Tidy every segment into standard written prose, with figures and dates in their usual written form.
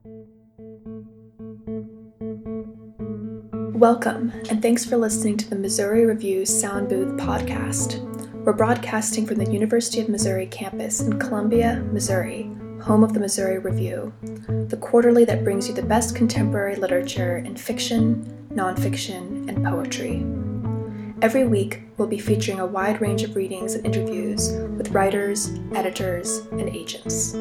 Welcome, and thanks for listening to the Missouri Review Sound Booth podcast. We're broadcasting from the University of Missouri campus in Columbia, Missouri, home of the Missouri Review, the quarterly that brings you the best contemporary literature in fiction, nonfiction, and poetry. Every week, we'll be featuring a wide range of readings and interviews with writers, editors, and agents.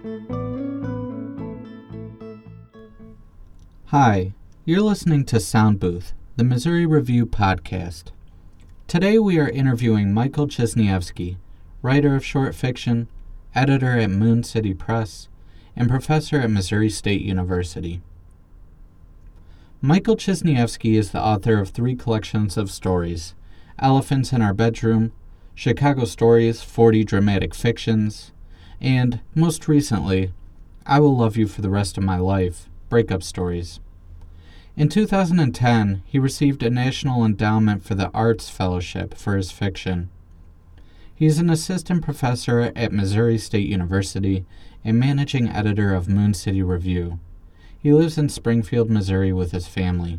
Hi, you're listening to Sound Booth, the Missouri Review podcast. Today we are interviewing Michael Cisniewski, writer of short fiction, editor at Moon City Press, and professor at Missouri State University. Michael Cisniewski is the author of 3 collections of stories: Elephants in Our Bedroom, Chicago Stories, 40 Dramatic Fictions, and, most recently, I Will Love You for the Rest of My Life, Breakup Stories. In 2010, he received a National Endowment for the Arts Fellowship for his fiction. He is an assistant professor at Missouri State University and managing editor of Moon City Review. He lives in Springfield, Missouri with his family.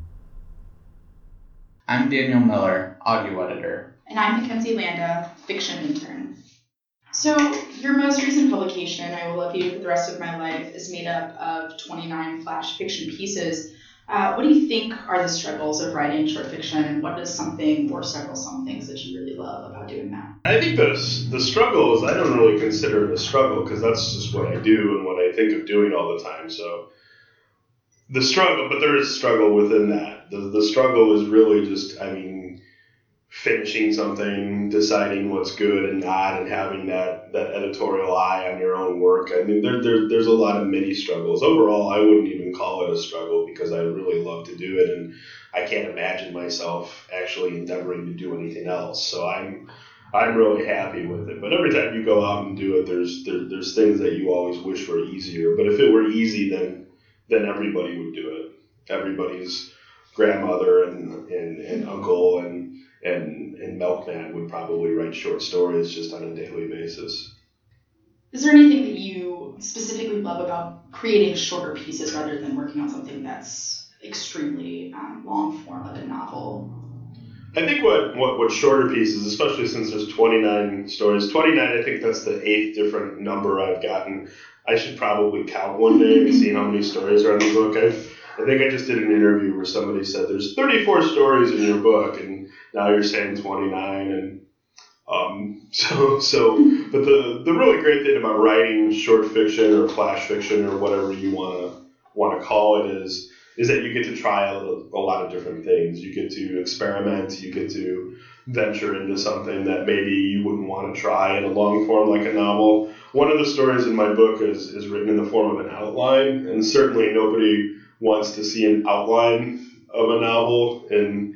I'm Daniel Miller, audio editor. And I'm Mackenzie Landa, fiction intern. So, your most recent publication, I Will Love You for the Rest of My Life, is made up of 29 flash fiction pieces. What do you think are the struggles of writing short fiction, and what is something or several things that you really love about doing that? I think the struggle is, I don't really consider it a struggle because that's just what I do and what I think of doing all the time. So the struggle, but there is struggle within that. The struggle is really just, finishing something, deciding what's good and not, and having that editorial eye on your own work. There's a lot of mini struggles. Overall, I wouldn't even call it a struggle because I really love to do it, and I can't imagine myself actually endeavoring to do anything else. So I'm really happy with it. But every time you go out and do it, there's things that you always wish were easier. But if it were easy, then everybody would do it. Everybody's grandmother and uncle and Milkman would probably write short stories just on a daily basis. Is there anything that you specifically love about creating shorter pieces rather than working on something that's extremely long form, like a novel? I think what shorter pieces, especially since there's 29 stories, 29, I think that's the 8th different number I've gotten. I should probably count one day and see how many stories are in the book. I think I just did an interview where somebody said there's 34 stories in your book, and now you're saying 29, and but the really great thing about writing short fiction or flash fiction or whatever you want to call it is that you get to try a lot of different things. You get to experiment. You get to venture into something that maybe you wouldn't want to try in a long form like a novel. One of the stories in my book is written in the form of an outline, and certainly nobody wants to see an outline of a novel in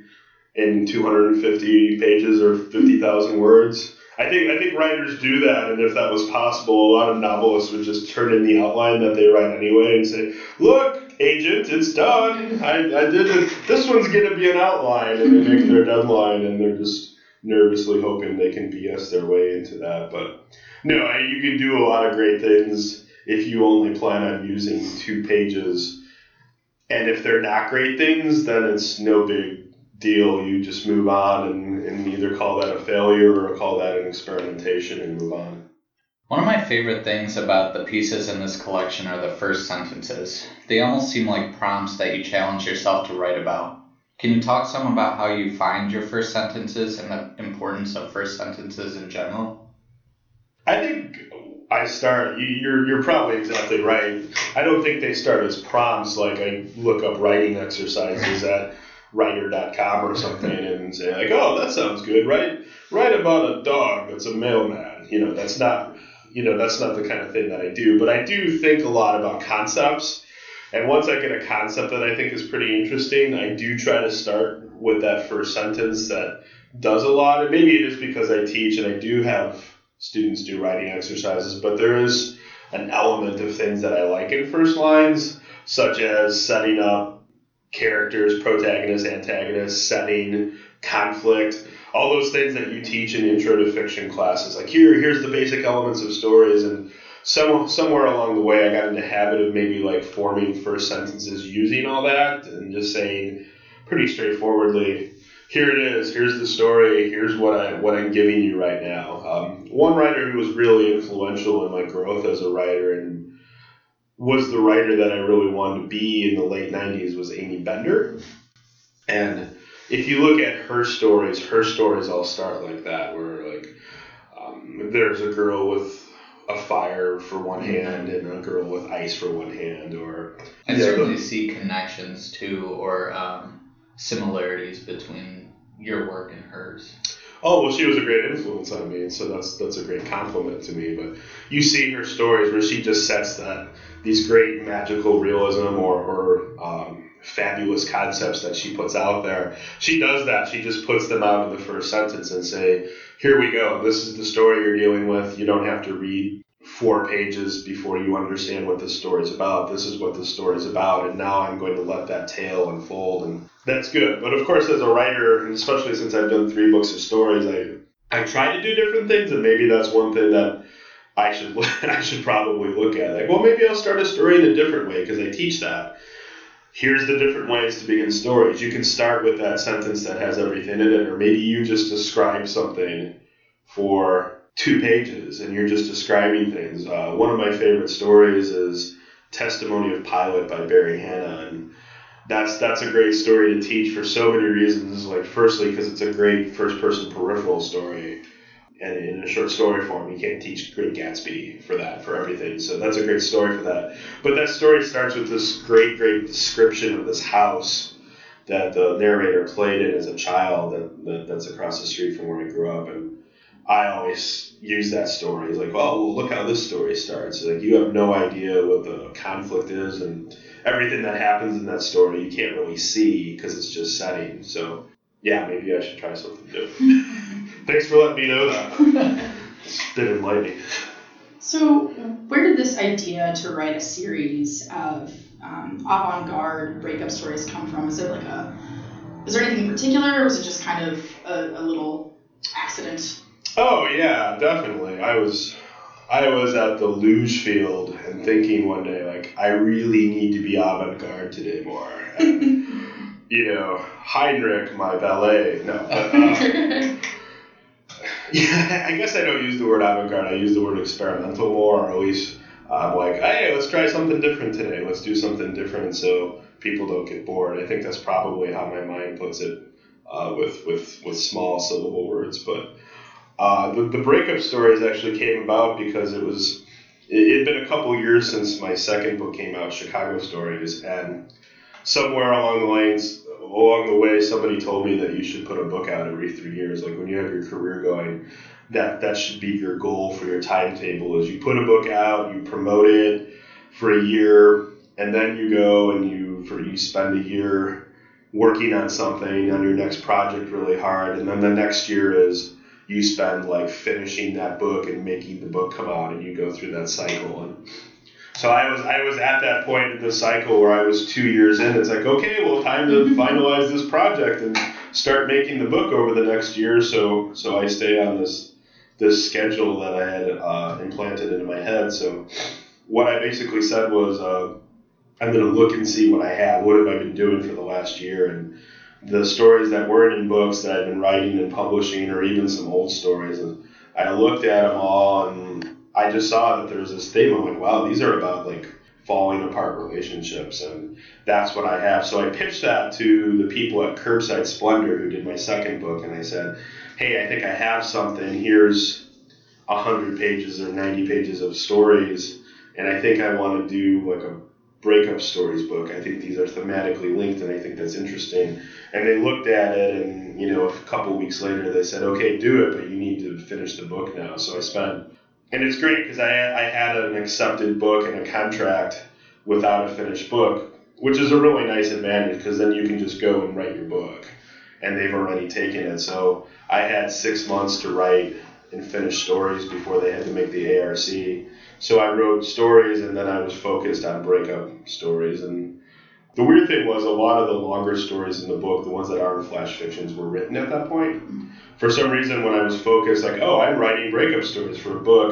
250 pages or 50,000 words. I think writers do that, and if that was possible, a lot of novelists would just turn in the outline that they write anyway and say, "Look, agent, it's done. I did it. This one's going to be an outline," and they make their deadline, and they're just nervously hoping they can BS their way into that. But no, you can do a lot of great things if you only plan on using 2 pages. And if they're not great things, then it's no big deal. You just move on and either call that a failure or call that an experimentation and move on. One of my favorite things about the pieces in this collection are the first sentences. They almost seem like prompts that you challenge yourself to write about. Can you talk some about how you find your first sentences and the importance of first sentences in general? I think you're probably exactly right. I don't think they start as prompts, like I look up writing exercises at writer.com or something and say like, "Oh, that sounds good, right? Write about a dog that's a mailman." That's not the kind of thing that I do, but I do think a lot about concepts. And once I get a concept that I think is pretty interesting, I do try to start with that first sentence that does a lot. And maybe it is because I teach and I do have students do writing exercises, but there is an element of things that I like in first lines, such as setting up characters, protagonists, antagonists, setting, conflict, all those things that you teach in intro to fiction classes. Like here's the basic elements of stories, and somewhere along the way, I got in the habit of maybe like forming first sentences using all that and just saying pretty straightforwardly, here it is, here's the story, here's what I'm giving you right now. One writer who was really influential in my growth as a writer and was the writer that I really wanted to be in the late 90s was Amy Bender. And if you look at her stories all start like that, where like there's a girl with a fire for one hand and a girl with ice for one hand, or I certainly see connections too, or similarities between your work and hers. Oh, well, she was a great influence on me, and so that's a great compliment to me. But you see her stories where she just sets these great magical realism or fabulous concepts that she puts out there. She does that. She just puts them out in the first sentence and say, here we go. This is the story you're dealing with. You don't have to read 4 pages before you understand what this story is about. This is what the story is about, and now I'm going to let that tale unfold, and that's good. But of course, as a writer, and especially since I've done 3 books of stories, I try to do different things, and maybe that's one thing that I should probably look at. Like, well, maybe I'll start a story in a different way, because I teach that. Here's the different ways to begin stories. You can start with that sentence that has everything in it, or maybe you just describe something for 2 pages and you're just describing things. One of my favorite stories is Testimony of Pilate by Barry Hannah, and that's a great story to teach for so many reasons. Like, firstly, because it's a great first-person peripheral story, and in a short story form, you can't teach Great Gatsby for everything. So that's a great story for that. But that story starts with this great description of this house that the narrator played in as a child that's across the street from where I grew up. And I always use that story. It's like, oh, well, look how this story starts. Like, you have no idea what the conflict is, and everything that happens in that story you can't really see because it's just setting. So yeah, maybe I should try something different. Thanks for letting me know that. It's been enlightening. So where did this idea to write a series of avant-garde breakup stories come from? Is there anything in particular, or was it just kind of a little accident? Oh yeah, definitely. I was at the luge field and thinking one day, like, I really need to be avant-garde today more. And, Heinrich, my valet. No, but yeah, I guess I don't use the word avant-garde. I use the word experimental more, or at least like, hey, let's try something different today. Let's do something different so people don't get bored. I think that's probably how my mind puts it with small syllable words. But the breakup stories actually came about because it had been a couple years since my second book came out, Chicago Stories, and somewhere along the way, somebody told me that you should put a book out every 3 years. Like, when you have your career going, that should be your goal for your timetable, is you put a book out, you promote it for a year, and then you go and you spend a year working on something, on your next project really hard, and then the next year is you spend like finishing that book and making the book come out, and you go through that cycle. And so I was at that point in the cycle where I was 2 years in. It's like, okay, well, time to finalize this project and start making the book over the next year. So I stay on this schedule that I had implanted into my head. So what I basically said was, I'm going to look and see what I have. What have I been doing for the last year? And the stories that weren't in books that I've been writing and publishing, or even some old stories, and I looked at them all, and I just saw that there was this theme. I'm like, wow, these are about like falling apart relationships, and that's what I have. So I pitched that to the people at Curbside Splendor who did my second book, and I said, hey, I think I have something. Here's 100 pages or 90 pages of stories, and I think I want to do like a breakup stories book. I think these are thematically linked, and I think that's interesting. And they looked at it, and a couple weeks later they said, okay, do it, but you need to finish the book now. So I spent, and it's great because I had an accepted book and a contract without a finished book, which is a really nice advantage, because then you can just go and write your book, and they've already taken it. So I had 6 months to write and finish stories before they had to make the ARC. So I wrote stories, and then I was focused on breakup stories. And the weird thing was, a lot of the longer stories in the book, the ones that aren't flash fictions, were written at that point. For some reason, when I was focused, like, oh, I'm writing breakup stories for a book,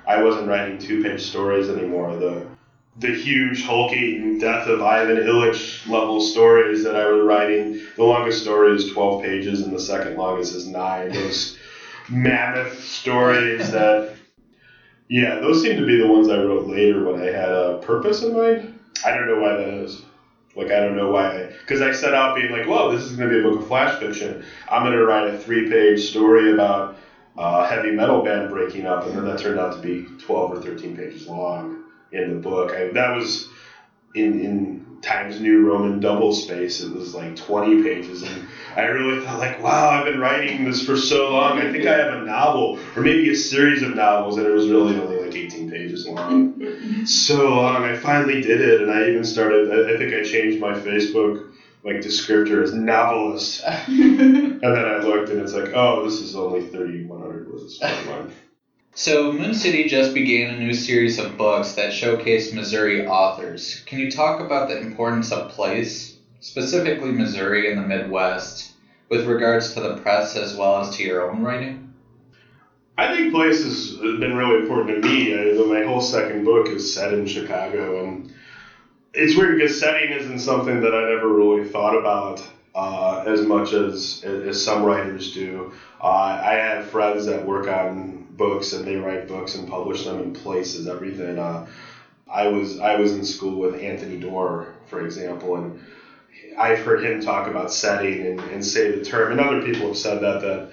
I wasn't writing 2-page stories anymore. The huge hulking death of Ivan Illich level stories that I was writing, the longest story is 12 pages and the second longest is 9. Those mammoth stories that, yeah, those seem to be the ones I wrote later when I had a purpose in mind. I don't know why that is. Like, I don't know why. Because I set out being like, well, this is going to be a book of flash fiction. I'm going to write a 3-page story about a heavy metal band breaking up, and then that turned out to be 12 or 13 pages long in the book. That was in Times New Roman double space. It was like 20 pages, and I really felt like, wow, I've been writing this for so long. I think I have a novel, or maybe a series of novels, and it was really only like 18 pages long. So long. I finally did it, and I even started, I think I changed my Facebook descriptor as novelist. And then I looked, and it's like, oh, this is only 3,100 words. So Moon City just began a new series of books that showcase Missouri authors. Can you talk about the importance of place, specifically Missouri and the Midwest, with regards to the press as well as to your own writing? I think place has been really important to me. My whole second book is set in Chicago, and it's weird because setting isn't something that I never really thought about as much as some writers do. I have friends that work on books and they write books and publish them in places, everything. I was in school with Anthony Doerr, for example, and I've heard him talk about setting and say the term, and other people have said that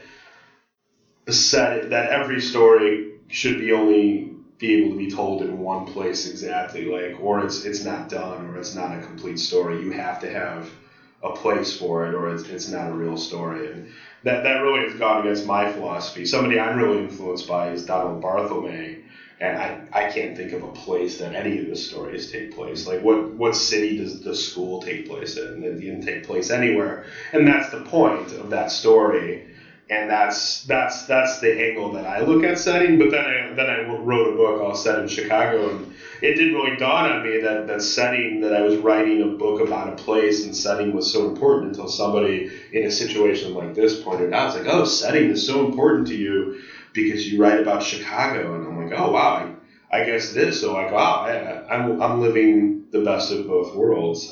every story should only be able to be told in one place exactly, or it's not done, or it's not a complete story. You have to have a place for it, or it's not a real story. And that really has gone against my philosophy. Somebody I'm really influenced by is Donald Barthelme, and I can't think of a place that any of the stories take place. Like, what city does the school take place in? It didn't take place anywhere, and that's the point of that story. And that's the angle that I look at setting. But then I wrote a book all set in Chicago, and it didn't really dawn on me that setting, that I was writing a book about a place and setting was so important until somebody in a situation like this pointed out. It's like, oh, setting is so important to you because you write about Chicago. And I'm like, oh, wow, I guess it is. So like, wow, I'm living the best of both worlds.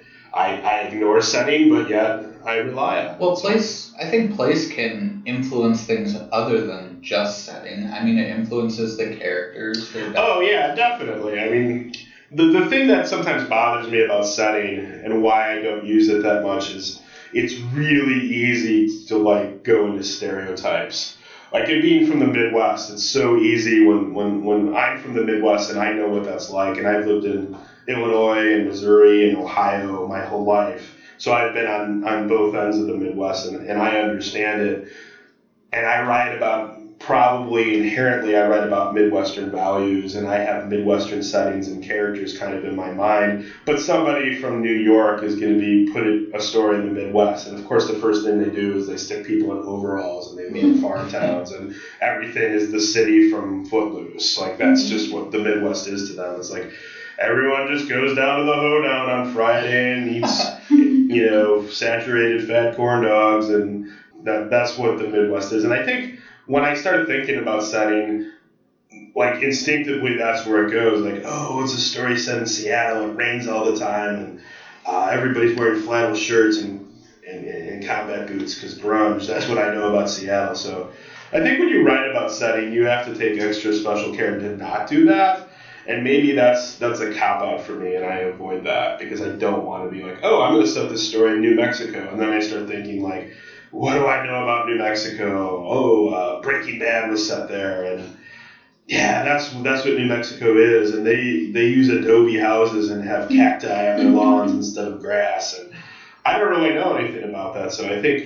I ignore setting, but yet I rely on it. Well, I think place can influence things other than just setting. I mean, it influences the characters. Oh, yeah, definitely. I mean, the thing that sometimes bothers me about setting and why I don't use it that much is it's really easy to, go into stereotypes. Like, it being from the Midwest, it's so easy when I'm from the Midwest and I know what that's like, and I've lived in Illinois and Missouri and Ohio my whole life. So I've been on both ends of the Midwest, and I understand it. And I write about, probably inherently, I write about Midwestern values, and I have Midwestern settings and characters kind of in my mind. But somebody from New York is going to put a story in the Midwest. And of course, the first thing they do is they stick people in overalls, and they live in farm towns, and everything is the city from Footloose. Like, that's just what the Midwest is to them. It's like, everyone just goes down to the hoedown on Friday and eats, saturated fat corn dogs, and that's what the Midwest is. And I think when I started thinking about setting, instinctively that's where it goes. Like, oh, it's a story set in Seattle, it rains all the time, and everybody's wearing flannel shirts and combat boots because grunge. That's what I know about Seattle. So I think when you write about setting, you have to take extra special care to not do that. And maybe that's a cop-out for me, and I avoid that because I don't want to be like, oh, I'm going to set this story in New Mexico. And then I start thinking, what do I know about New Mexico? Oh, Breaking Bad was set there. And yeah, that's what New Mexico is. And they use adobe houses and have cacti on their lawns instead of grass. And I don't really know anything about that. So I think,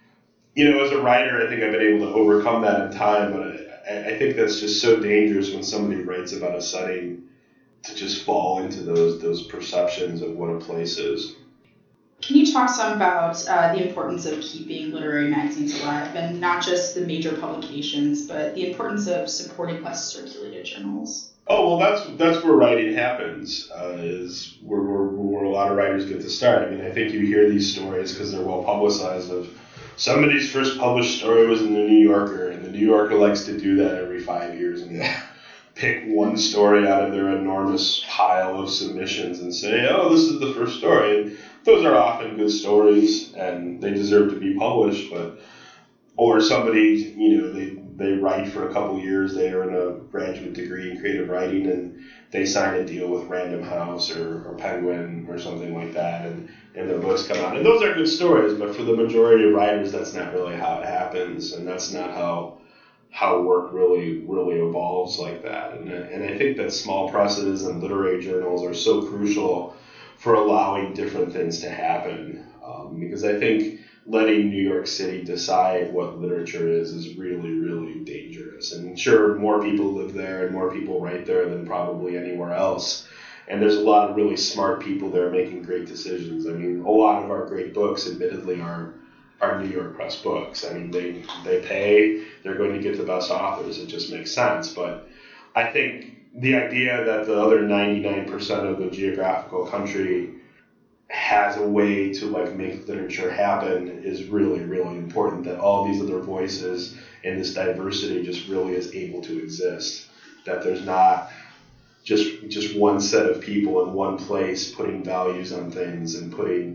as a writer, I think I've been able to overcome that in time. But I think that's just so dangerous when somebody writes about a setting to just fall into those perceptions of what a place is. Can you talk some about the importance of keeping literary magazines alive, and not just the major publications, but the importance of supporting less circulated journals? Oh, well, that's where writing happens, is where a lot of writers get to start. I mean, I think you hear these stories because they're well publicized of somebody's first published story was in the New Yorker, and the New Yorker likes to do that every 5 years and pick one story out of their enormous pile of submissions and say, oh, this is the first story. And those are often good stories and they deserve to be published, or somebody, they write for a couple years, they earn a graduate degree in creative writing, and they sign a deal with Random House or Penguin or something like that, and their books come out. And those are good stories, but for the majority of writers, that's not really how it happens, and that's not how work really evolves like that. And I think that small presses and literary journals are so crucial for allowing different things to happen, because I think letting New York City decide what literature is really, really dangerous. And sure, more people live there and more people write there than probably anywhere else. And there's a lot of really smart people there making great decisions. I mean, a lot of our great books, admittedly, are New York Press books. I mean, they pay, they're going to get the best authors. It just makes sense. But I think the idea that the other 99% of the geographical country has a way to make literature happen is really, really important, that all these other voices and this diversity just really is able to exist, that there's not just one set of people in one place putting values on things and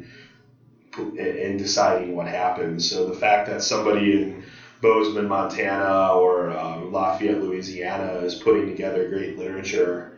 deciding what happens. So the fact that somebody in Bozeman, Montana or Lafayette, Louisiana is putting together great literature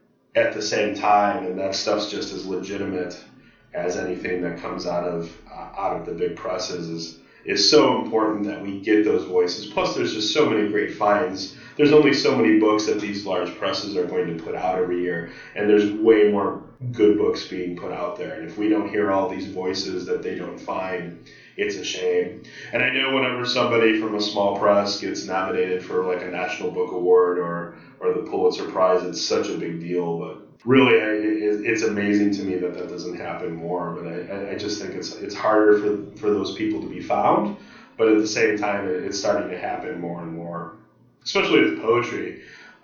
at the same time, and that stuff's just as legitimate as anything that comes out of the big presses, is so important that we get those voices. Plus, there's just so many great finds. There's only so many books that these large presses are going to put out every year, and there's way more good books being put out there. And if we don't hear all these voices that they don't find, it's a shame. And I know whenever somebody from a small press gets nominated for a National Book Award or the Pulitzer Prize, it's such a big deal. But really, it's amazing to me that doesn't happen more. But I just think it's harder for those people to be found. But at the same time, it's starting to happen more and more, especially with poetry.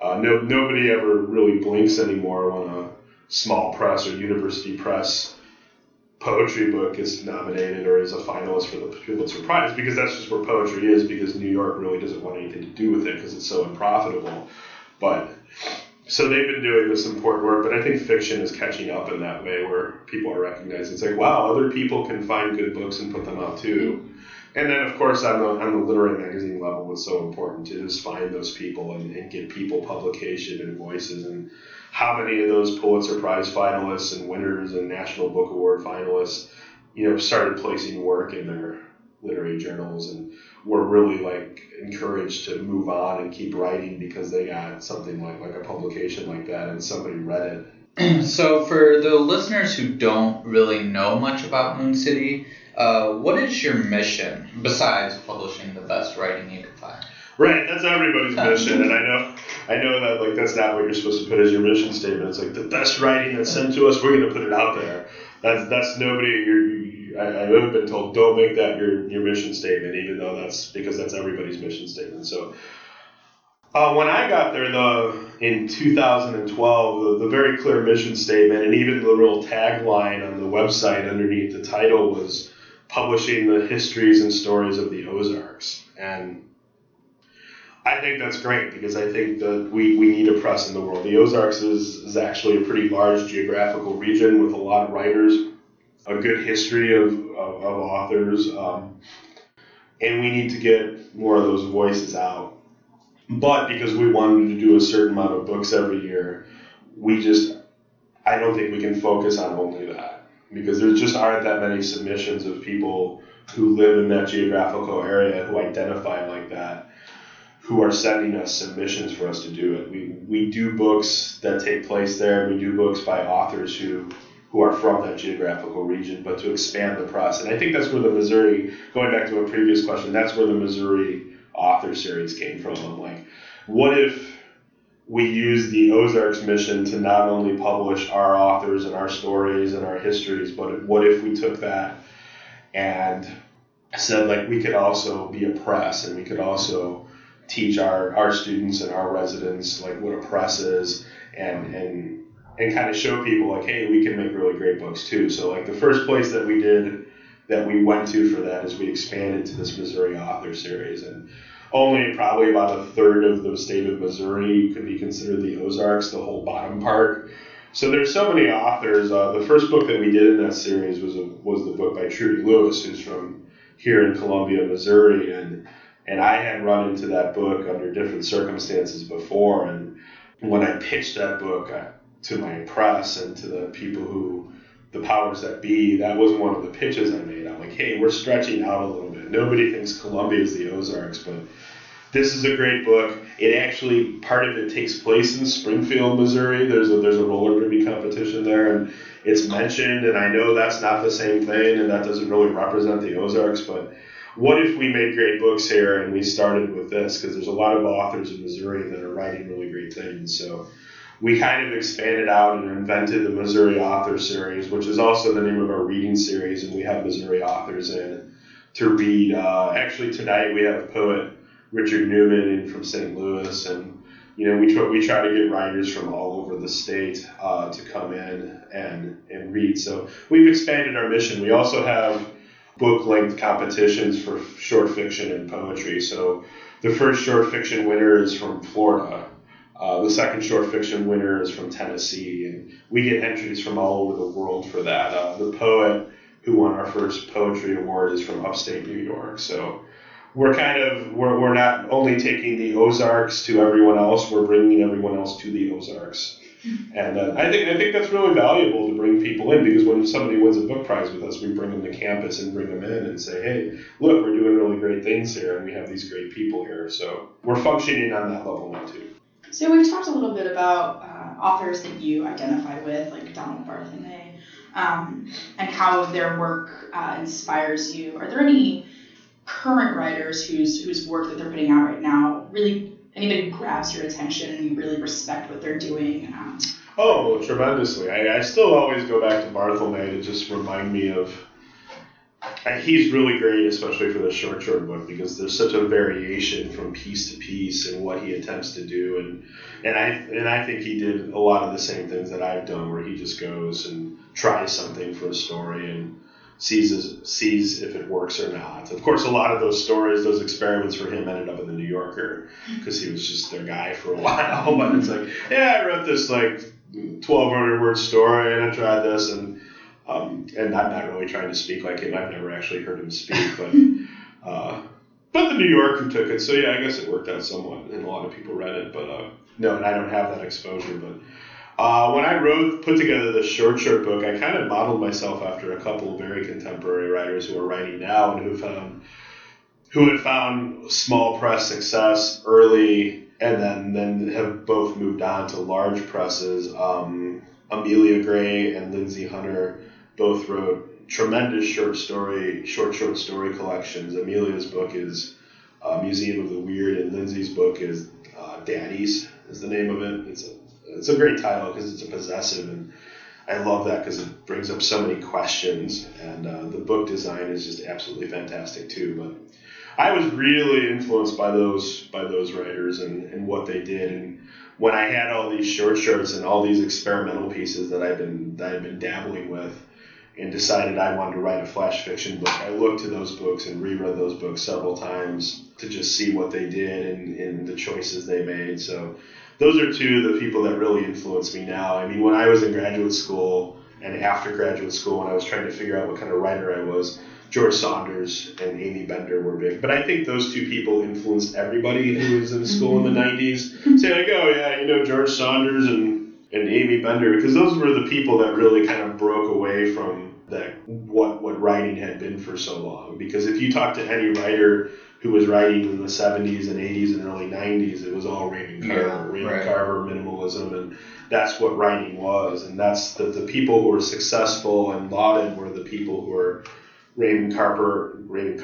Nobody ever really blinks anymore when a small press or university press poetry book is nominated or is a finalist for the Pulitzer Prize, because that's just where poetry is, because New York really doesn't want anything to do with it because it's so unprofitable. But so they've been doing this important work, but I think fiction is catching up in that way, where people are recognizing it's wow, other people can find good books and put them out too. And then, of course, on the literary magazine level, it's so important to just find those people and get people publication and voices. And how many of those Pulitzer Prize finalists and winners and National Book Award finalists, started placing work in their literary journals and were really encouraged to move on and keep writing because they got something like a publication like that and somebody read it. So for the listeners who don't really know much about Moon City, what is your mission besides publishing the best writing you can find? Right, that's everybody's mission, and I know that that's not what you're supposed to put as your mission statement. It's the best writing that's sent to us, we're going to put it out there. That's nobody. I have been told don't make that your mission statement, even though that's everybody's mission statement. So when I got there in 2012, the very clear mission statement and even the real tagline on the website underneath the title was publishing the histories and stories of the Ozarks. And I think that's great, because I think that we need a press in the world. The Ozarks is actually a pretty large geographical region with a lot of writers, a good history of authors, and we need to get more of those voices out. But because we wanted to do a certain amount of books every year, I don't think we can focus on only that, because there just aren't that many submissions of people who live in that geographical area who identify like that, who are sending us submissions for us to do it. We do books that take place there. We do books by authors who are from that geographical region, but to expand the press. And I think that's where the Missouri, going back to a previous question, that's where the Missouri author series came from. I'm what if we use the Ozarks mission to not only publish our authors and our stories and our histories, but what if we took that and said we could also be a press, and we could also teach our students and our residents what a press is, and kind of show people hey, we can make really great books too. So the first place that we went to for that is we expanded to this Missouri author series, and only probably about a third of the state of Missouri could be considered the Ozarks, the whole bottom part. So there's so many authors. The first book that we did in that series was the book by Trudy Lewis, who's from here in Columbia, Missouri, and I had run into that book under different circumstances before, and when I pitched that book to my press and to the people the powers that be, that was one of the pitches I made. I'm like, hey, we're stretching out a little bit. Nobody thinks Columbia is the Ozarks, but this is a great book. It actually, part of it takes place in Springfield, Missouri. There's a roller derby competition there, and it's mentioned, and I know that's not the same thing, and that doesn't really represent the Ozarks, but what if we made great books here and we started with this? Because there's a lot of authors in Missouri that are writing really great things. So we kind of expanded out and invented the Missouri Author Series, which is also the name of our reading series, and we have Missouri authors in to read. Actually, tonight we have poet Richard Newman in from St. Louis, and we try to get writers from all over the state to come in and read. So we've expanded our mission. We also have book-length competitions for short fiction and poetry. So the first short fiction winner is from Florida. The second short fiction winner is from Tennessee, and we get entries from all over the world for that. The poet who won our first poetry award is from upstate New York. So we're not only taking the Ozarks to everyone else, we're bringing everyone else to the Ozarks. And I think that's really valuable to bring people in, because when somebody wins a book prize with us, we bring them to campus and bring them in and say, hey, look, we're doing really great things here, and we have these great people here. So we're functioning on that level now, too. So we've talked a little bit about authors that you identify with, like Donald Barthelme, and how their work inspires you. Are there any current writers whose work that they're putting out right now really anybody who grabs your attention and you really respect what they're doing? Oh, tremendously. I still always go back to Barthelme to just remind me of, he's really great, especially for the short book, because there's such a variation from piece to piece in what he attempts to do, and I think he did a lot of the same things that I've done, where he just goes and tries something for a story and sees if it works or not. Of course, a lot of those stories, those experiments for him ended up in the New Yorker, because he was just their guy for a while. But it's like, yeah, I wrote this 1,200 word story, and I tried this, and I'm not really trying to speak like him. I've never actually heard him speak, but the New Yorker took it, so yeah, I guess it worked out somewhat, and a lot of people read it. But no, and I don't have that exposure. But when I put together the short book, I kind of modeled myself after a couple of very contemporary writers who are writing now and who had found small press success early, and then have both moved on to large presses. Amelia Gray and Lindsay Hunter both wrote tremendous short story collections. Amelia's book is Museum of the Weird, and Lindsay's book is Daddies is the name of it. It's a great title because it's a possessive, and I love that because it brings up so many questions, and the book design is just absolutely fantastic too. But I was really influenced by those writers and what they did, and when I had all these shorts and all these experimental pieces that I've been dabbling with, and decided I wanted to write a flash fiction book, I looked to those books and reread those books several times to just see what they did and the choices they made. So those are two of the people that really influence me now. I mean, when I was in graduate school and after graduate school, when I was trying to figure out what kind of writer I was, George Saunders and Amy Bender were big. But I think those two people influenced everybody who was in school in the 90s. Say like, oh yeah, George Saunders and Amy Bender, because those were the people that really kind of broke away from what writing had been for so long. Because if you talk to any writer who was writing in the 70s and 80s and early 90s, it was all Raymond Carver, Carver, minimalism, and that's what writing was. And that's the people who were successful and lauded were the people who were Raymond Carver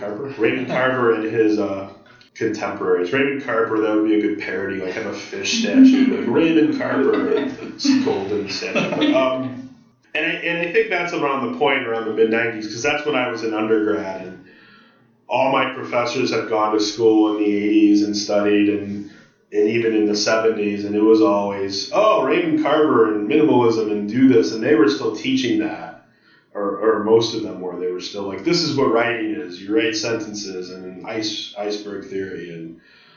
and his contemporaries. Raymond Carver, that would be a good parody, like have a fish statue, like Raymond Carver, golden statue. And I think that's around the point, around the mid-90s, because that's when I was an undergrad, and all my professors had gone to school in the 80s and studied, and even in the 70s, and it was always, Raymond Carver and minimalism and do this, and they were still teaching that, or most of them were. They were still like, this is what writing is. You write sentences and an iceberg theory, and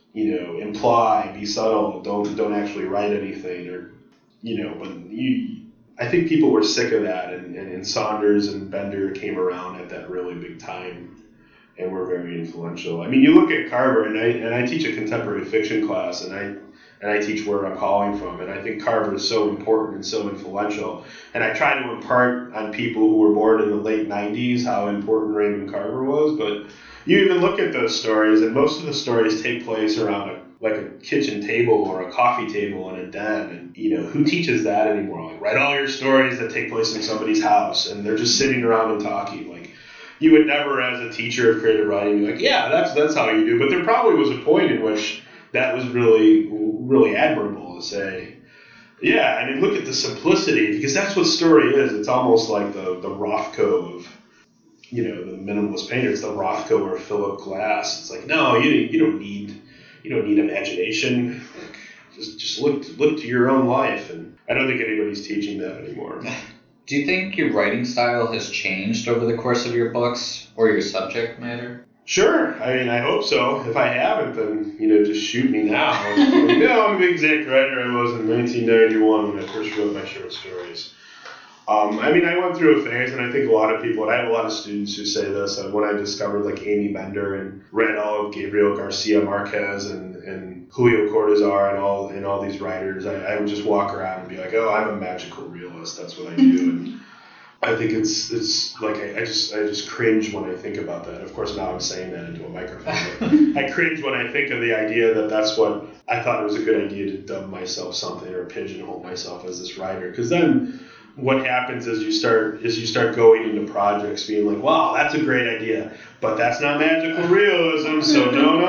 imply, be subtle, don't actually write anything, or but I think people were sick of that, and Saunders and Bender came around at that really big time and were very influential. I mean, you look at Carver, and I teach a contemporary fiction class, and I teach where I'm calling from, and I think Carver is so important and so influential, and I try to impart on people who were born in the late 90s how important Raymond Carver was, but you even look at those stories, and most of the stories take place around a kitchen table or a coffee table in a den, and who teaches that anymore? Like, write all your stories that take place in somebody's house, and they're just sitting around and talking. Like, you would never, as a teacher of creative writing, be like, yeah, that's how you do. But there probably was a point in which that was really, really admirable to say, yeah, I mean, look at the simplicity, because that's what story is. It's almost like the Rothko of, the minimalist painter. It's the Rothko or Philip Glass. It's like, no, you don't need imagination. Just look to your own life, and I don't think anybody's teaching that anymore. Do you think your writing style has changed over the course of your books, or your subject matter? Sure. I mean, I hope so. If I haven't, then, just shoot me now. I'm a big exact writer I was in 1991 when I first wrote my short stories. I went through a phase, and I think a lot of people, and I have a lot of students who say this, when I discovered like Amy Bender and read all of Gabriel Garcia Marquez and Julio Cortázar and all these writers, I would just walk around and be like, oh, I'm a magical realist. That's what I do. And I think it's like I just cringe when I think about that. Of course, now I'm saying that into a microphone. But I cringe when I think of the idea that that's what I thought it was a good idea to dub myself something or pigeonhole myself as this writer. Because then what happens is you start going into projects being like, wow, that's a great idea, but that's not magical realism, so no.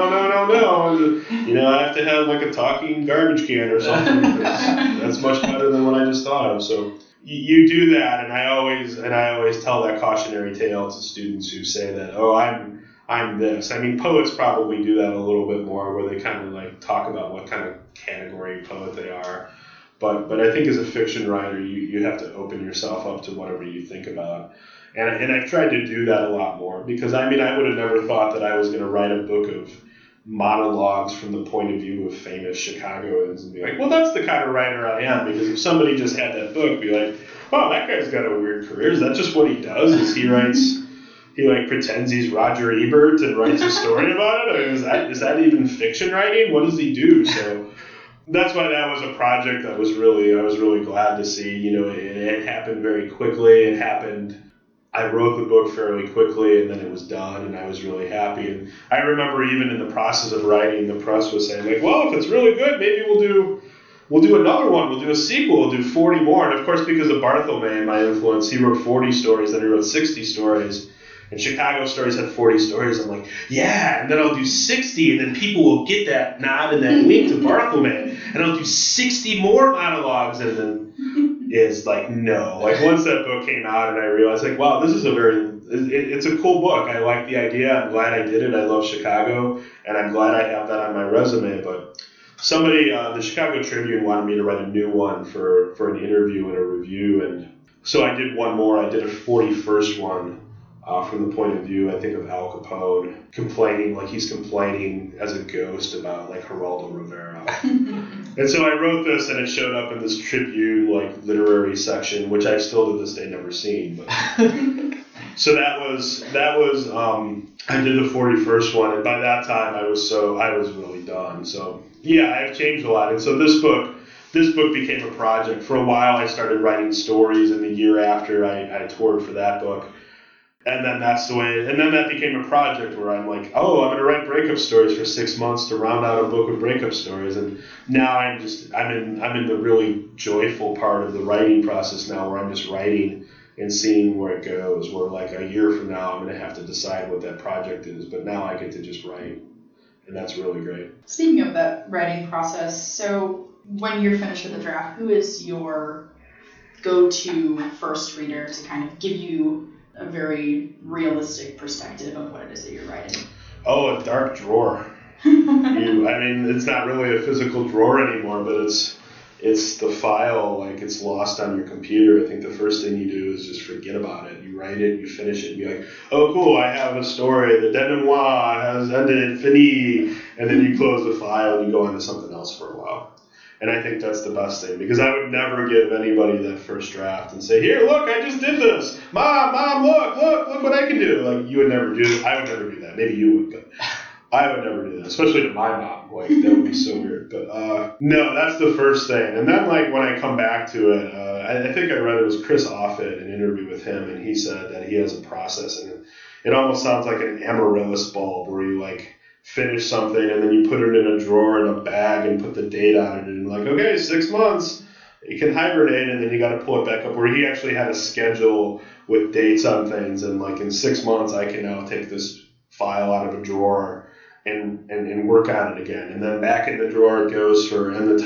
I have to have like a talking garbage can or something, because that's much better than what I just thought of. So you do that, and I always tell that cautionary tale to students who say that, oh, I'm this. I mean, poets probably do that a little bit more, where they kind of like talk about what kind of category poet they are. But I think as a fiction writer, you have to open yourself up to whatever you think about. And I've tried to do that a lot more, because I would have never thought that I was going to write a book of monologues from the point of view of famous Chicagoans and be like, well, that's the kind of writer I am. Because if somebody just had that book, be like, oh, that guy's got a weird career. Is that just what he does? He pretends he's Roger Ebert and writes a story about it? I mean, is that even fiction writing? What does he do? So that's why that was a project that I was really glad to see. It happened very quickly. I wrote the book fairly quickly, and then it was done, and I was really happy. And I remember even in the process of writing, the press was saying, like, well, if it's really good, maybe we'll do another one. We'll do a sequel. We'll do 40 more. And of course, because of Barthelme, my influence, he wrote 40 stories, then he wrote 60 stories. And Chicago Stories had 40 stories. I'm like, yeah, and then I'll do 60, and then people will get that nod and that wink to Barthelme, and I'll do 60 more monologues, and then it's like, no. Like, once that book came out, and I realized, like, wow, this is it's a cool book. I like the idea. I'm glad I did it. I love Chicago, and I'm glad I have that on my resume. But somebody, the Chicago Tribune wanted me to write a new one for an interview and a review, and so I did one more. I did a 41st one. From the point of view, I think, of Al Capone, he's complaining as a ghost about, like, Geraldo Rivera. And so I wrote this, and it showed up in this Tribune, like, literary section, which I've still to this day never seen. But so that was I did the 41st one, and by that time I was really done. So yeah, I've changed a lot, and so this book became a project. For a while, I started writing stories, and the year after, I toured for that book. And then that became a project where I'm like, oh, I'm going to write breakup stories for 6 months to round out a book of breakup stories. And now I'm in the really joyful part of the writing process now, where I'm just writing and seeing where it goes, where like a year from now, I'm going to have to decide what that project is. But now I get to just write, and that's really great. Speaking of that writing process, so when you're finished with the draft, who is your go-to first reader to kind of give you a very realistic perspective of what it is that you're writing? Oh, a dark drawer. It's not really a physical drawer anymore, but it's the file, like, it's lost on your computer. I think the first thing you do is just forget about it. You write it, you finish it, and you're like, oh, cool, I have a story. The denouement has ended, fini. and then you close the file and you go on to something else for a while. And I think that's the best thing, because I would never give anybody that first draft and say, here, look, I just did this. Mom, look what I can do. Like, you would never do that. I would never do that. Maybe you would, but I would never do that, especially to my mom. Like, that would be so weird. But no, that's the first thing. And then, like, when I come back to it, I think I read it was Chris Offutt, an interview with him, and he said that he has a process, and it almost sounds like an amaryllis bulb, where you, like, finish something and then you put it in a drawer in a bag and put the date on it, and like, okay, 6 months, it can hibernate, and then you got to pull it back up. Where he actually had a schedule with dates on things, and like in 6 months I can now take this file out of a drawer and work on it again, and then back in the drawer it goes and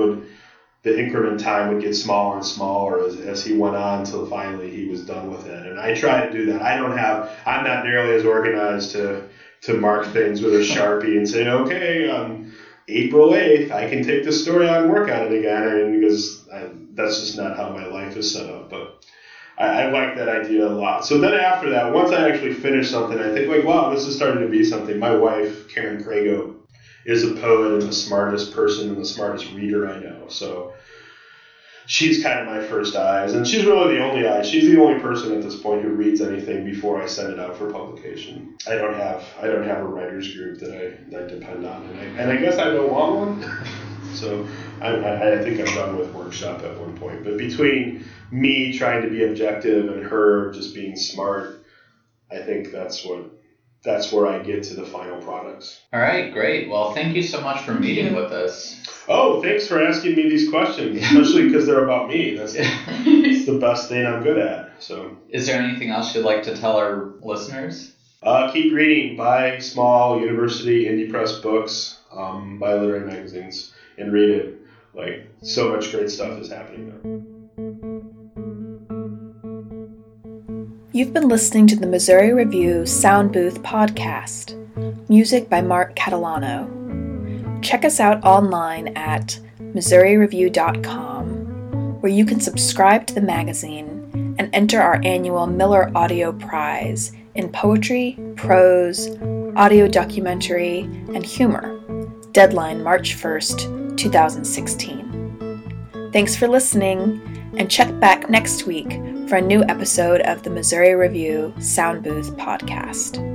the increment time would get smaller and smaller as he went on until finally he was done with it. And I try to do that. I'm not nearly as organized to mark things with a Sharpie and say, okay, on April 8th, I can take this story out and work on it again, because that's just not how my life is set up. But I like that idea a lot. So then after that, once I actually finish something, I think, like, wow, this is starting to be something. My wife, Karen Crago, is a poet and the smartest person and the smartest reader I know. So she's kind of my first eyes, and she's really the only eye. She's the only person at this point who reads anything before I send it out for publication. I don't have a writers group that I depend on, and I guess I don't want one. So I think I'm done with workshop at one point. But between me trying to be objective and her just being smart, I think that's where I get to the final products. All right, great. Well, thank you so much for meeting with us. Oh, thanks for asking me these questions, especially because they're about me. That's the best thing I'm good at. So, is there anything else you'd like to tell our listeners? Keep reading. Buy small university indie press books. Buy literary magazines and read it. Like, so much great stuff is happening there. You've been listening to the Missouri Review Sound Booth podcast. Music by Mark Catalano. Check us out online at MissouriReview.com, where you can subscribe to the magazine and enter our annual Miller Audio Prize in poetry, prose, audio documentary, and humor. Deadline March 1st, 2016. Thanks for listening, and check back next week for a new episode of the Missouri Review Sound Booth podcast.